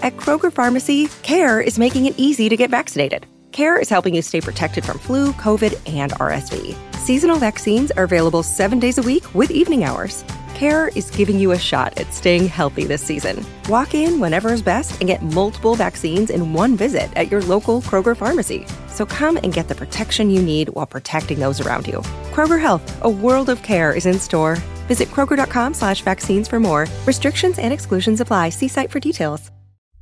At Kroger Pharmacy, CARE is making it easy to get vaccinated. CARE is helping you stay protected from flu, COVID, and RSV. Seasonal vaccines are available 7 days a week with evening hours. CARE is giving you a shot at staying healthy this season. Walk in whenever is best and get multiple vaccines in one visit at your local Kroger Pharmacy. So come and get the protection you need while protecting those around you. Kroger Health, a world of care is in store. Visit Kroger.com/vaccines for more. Restrictions and exclusions apply. See site for details.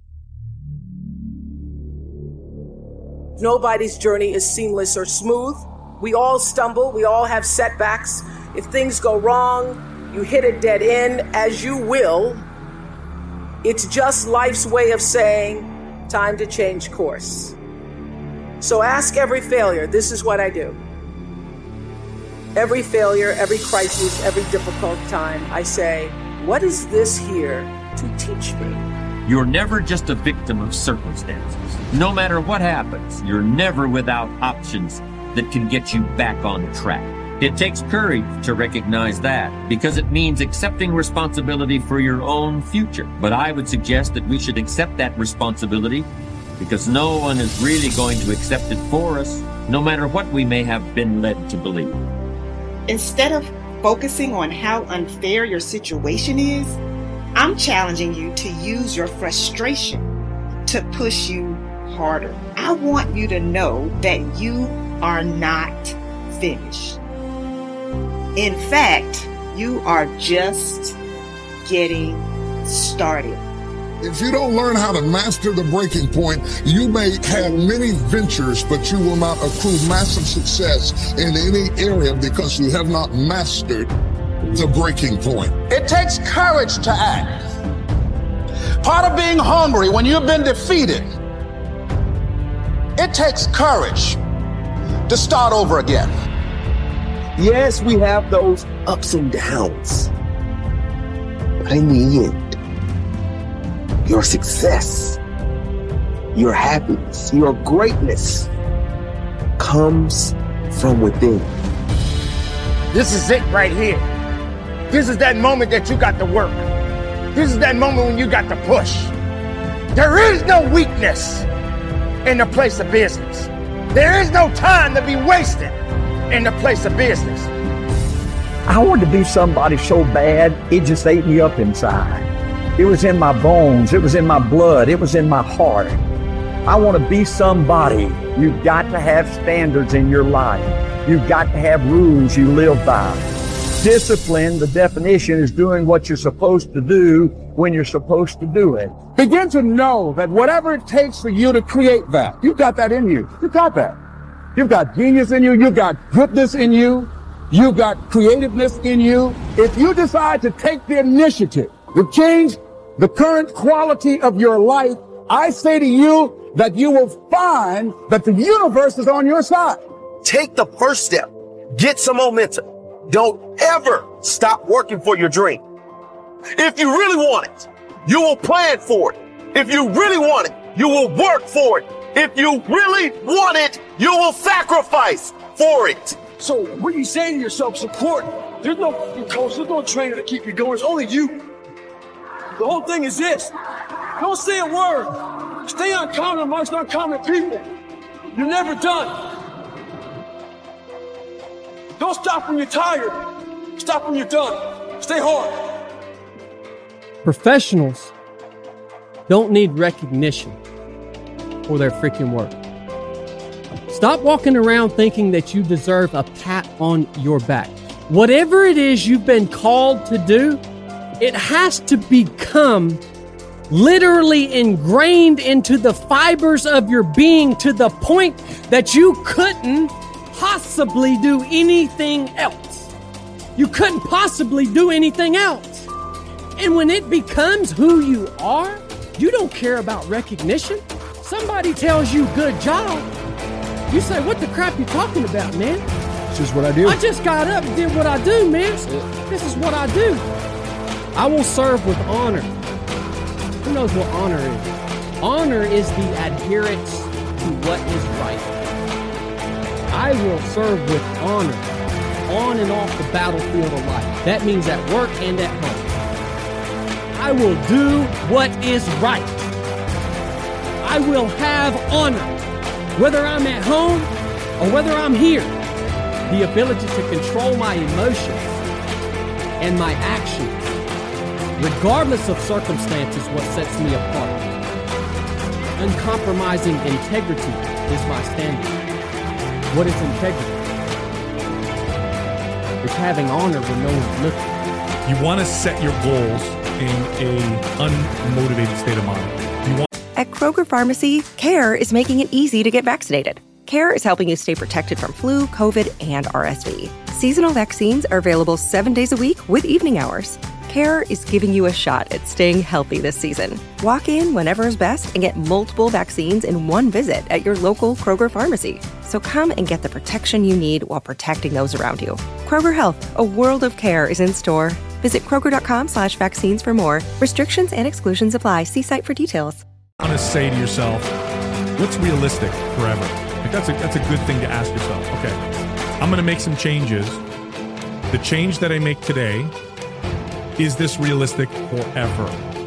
Nobody's journey is seamless or smooth. We all stumble. We all have setbacks. If things go wrong, you hit a dead end, as you will. It's just life's way of saying, time to change course. So ask every failure. This is what I do. Every failure, every crisis, every difficult time, I say, what is this here to teach me? You're never just a victim of circumstances. No matter what happens, you're never without options that can get you back on track. It takes courage to recognize that, because it means accepting responsibility for your own future. But I would suggest that we should accept that responsibility because no one is really going to accept it for us, no matter what we may have been led to believe. Instead of focusing on how unfair your situation is, I'm challenging you to use your frustration to push you harder. I want you to know that you are not finished. In fact, you are just getting started. If you don't learn how to master the breaking point, you may have many ventures, but you will not accrue massive success in any area because you have not mastered the breaking point. It takes courage to act. Part of being hungry when you've been defeated, it takes courage to start over again. Yes, we have those ups and downs, but in the end, your success, your happiness, your greatness comes from within. This is it right here. This is that moment that you got to work. This is that moment when you got to push. There is no weakness in the place of business. There is no time to be wasted in the place of business. I wanted to be somebody so bad, it just ate me up inside. It was in my bones. It was in my blood. It was in my heart. I want to be somebody. You've got to have standards in your life. You've got to have rules you live by. Discipline, the definition, is doing what you're supposed to do when you're supposed to do it. Begin to know that whatever it takes for you to create that, you've got that in you. You've got that. You've got genius in you. You've got goodness in you. You've got creativeness in you. If you decide to take the initiative to change the current quality of your life, I say to you that you will find that the universe is on your side. Take the first step. Get some momentum. Don't ever stop working for your dream. If you really want it, you will plan for it. If you really want it, you will work for it. If you really want it, you will sacrifice for it. So what you saying to yourself is important. There's no coach, there's no trainer to keep you going. It's only you. The whole thing is this. Don't say a word. Stay uncommon amongst uncommon people. You're never done. Don't stop when you're tired. Stop when you're done. Stay hard. Professionals don't need recognition for their freaking work. Stop walking around thinking that you deserve a pat on your back. Whatever it is you've been called to do, it has to become literally ingrained into the fibers of your being to the point that you couldn't possibly do anything else. You couldn't possibly do anything else. And when it becomes who you are, you don't care about recognition. Somebody tells you good job. You say, what the crap you talking about, man? It's just what I do. I just got up and did what I do, man. This is what I do. I will serve with honor. Who knows what honor is? Honor is the adherence to what is right. I will serve with honor on and off the battlefield of life. That means at work and at home. I will do what is right. I will have honor. Whether I'm at home or whether I'm here, the ability to control my emotions and my actions, regardless of circumstances, what sets me apart. Uncompromising integrity is my standard. What is integrity? It's having honor when no one's looking. You want to set your goals in a unmotivated state of mind. At Kroger Pharmacy, CARE is making it easy to get vaccinated. CARE is helping you stay protected from flu, COVID, and RSV. Seasonal vaccines are available 7 days a week with evening hours. CARE is giving you a shot at staying healthy this season. Walk in whenever is best and get multiple vaccines in one visit at your local Kroger Pharmacy. So come and get the protection you need while protecting those around you. Kroger Health, a world of care, is in store. Visit Kroger.com/vaccines for more. Restrictions and exclusions apply. See site for details. I want to say to yourself, what's realistic forever? Like that's a good thing to ask yourself. Okay, I'm going to make some changes. The change that I make today, is this realistic forever?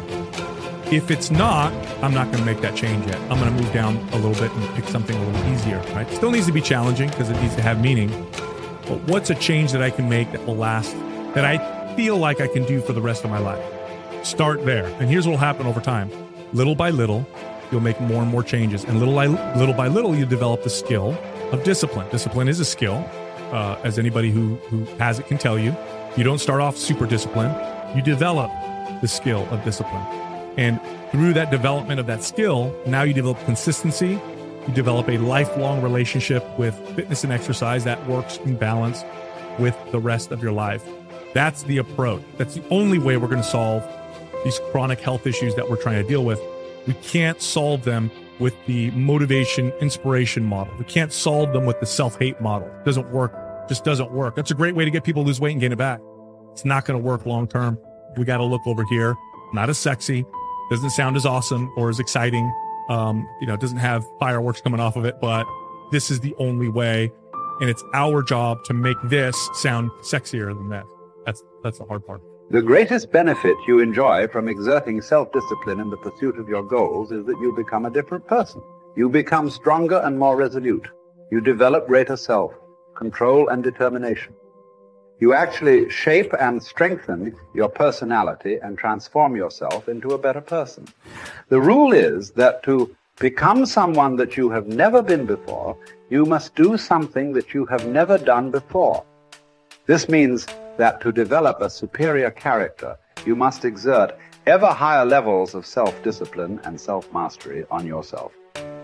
If it's not, I'm not going to make that change yet. I'm going to move down a little bit and pick something a little easier, right? Still needs to be challenging because it needs to have meaning. But what's a change that I can make that will last, that I feel like I can do for the rest of my life? Start there. And here's what will happen over time. Little by little, you'll make more and more changes. And little by little, you develop the skill of discipline. Discipline is a skill, as anybody who has it can tell you. You don't start off super disciplined. You develop the skill of discipline. And through that development of that skill, now you develop consistency. You develop a lifelong relationship with fitness and exercise that works in balance with the rest of your life. That's the approach. That's the only way we're going to solve these chronic health issues that we're trying to deal with. We can't solve them with the motivation, inspiration model. We can't solve them with the self-hate model. It doesn't work. Just doesn't work. That's a great way to get people to lose weight and gain it back. It's not going to work long term. We got to look over here. Not as sexy. Doesn't sound as awesome or as exciting. Doesn't have fireworks coming off of it, but this is the only way. And it's our job to make this sound sexier than that. That's the hard part. The greatest benefit you enjoy from exerting self-discipline in the pursuit of your goals is that you become a different person. You become stronger and more resolute. You develop greater self-control and determination. You actually shape and strengthen your personality and transform yourself into a better person. The rule is that to become someone that you have never been before, you must do something that you have never done before. This means that to develop a superior character, you must exert ever higher levels of self-discipline and self-mastery on yourself.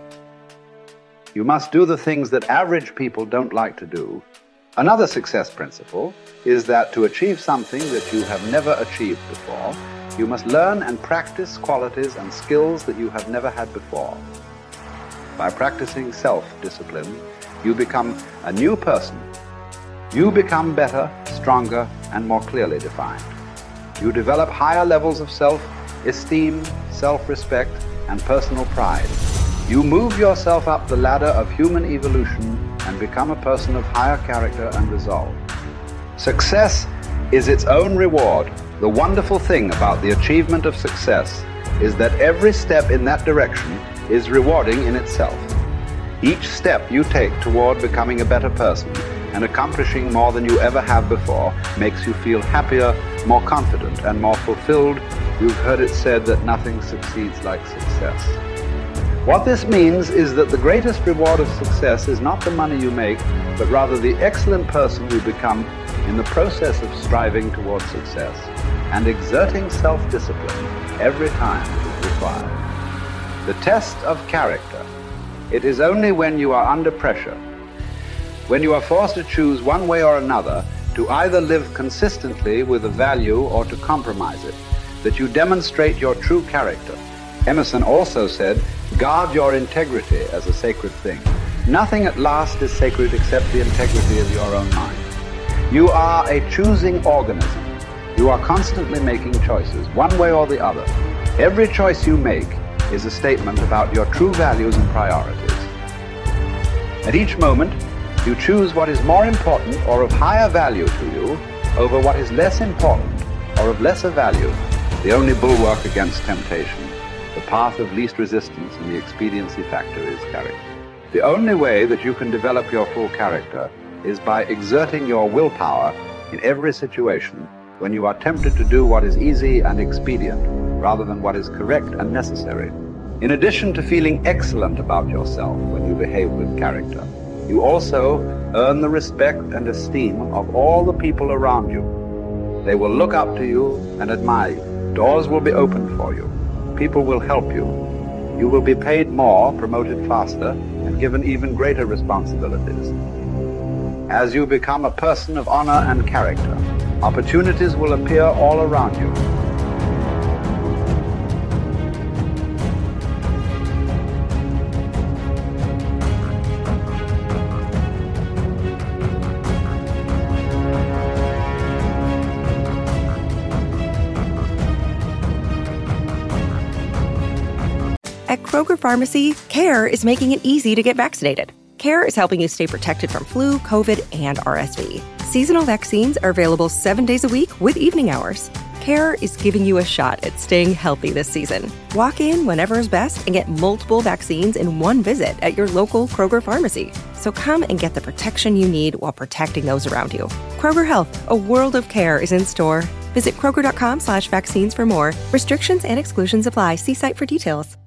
You must do the things that average people don't like to do. Another success principle is that to achieve something that you have never achieved before, you must learn and practice qualities and skills that you have never had before. By practicing self-discipline, you become a new person. You become better, stronger, and more clearly defined. You develop higher levels of self-esteem, self-respect, and personal pride. You move yourself up the ladder of human evolution and become a person of higher character and resolve. Success is its own reward. The wonderful thing about the achievement of success is that every step in that direction is rewarding in itself. Each step you take toward becoming a better person and accomplishing more than you ever have before makes you feel happier, more confident, and more fulfilled. You've heard it said that nothing succeeds like success. What this means is that the greatest reward of success is not the money you make, but rather the excellent person you become in the process of striving towards success and exerting self-discipline every time it is required. The test of character. It is only when you are under pressure, when you are forced to choose one way or another, to either live consistently with a value or to compromise it, that you demonstrate your true character. Emerson also said, guard your integrity as a sacred thing. Nothing at last is sacred except the integrity of your own mind. You are a choosing organism. You are constantly making choices, one way or the other. Every choice you make is a statement about your true values and priorities. At each moment, you choose what is more important or of higher value to you over what is less important or of lesser value, the only bulwark against temptation. The path of least resistance in the expediency factor is character. The only way that you can develop your full character is by exerting your willpower in every situation when you are tempted to do what is easy and expedient rather than what is correct and necessary. In addition to feeling excellent about yourself when you behave with character, you also earn the respect and esteem of all the people around you. They will look up to you and admire you. Doors will be opened for you. People will help you. You will be paid more, promoted faster, and given even greater responsibilities. As you become a person of honor and character, opportunities will appear all around you. At Kroger Pharmacy, CARE is making it easy to get vaccinated. CARE is helping you stay protected from flu, COVID, and RSV. Seasonal vaccines are available 7 days a week with evening hours. CARE is giving you a shot at staying healthy this season. Walk in whenever is best and get multiple vaccines in one visit at your local Kroger Pharmacy. So come and get the protection you need while protecting those around you. Kroger Health, a world of care is in store. Visit Kroger.com/vaccines for more. Restrictions and exclusions apply. See site for details.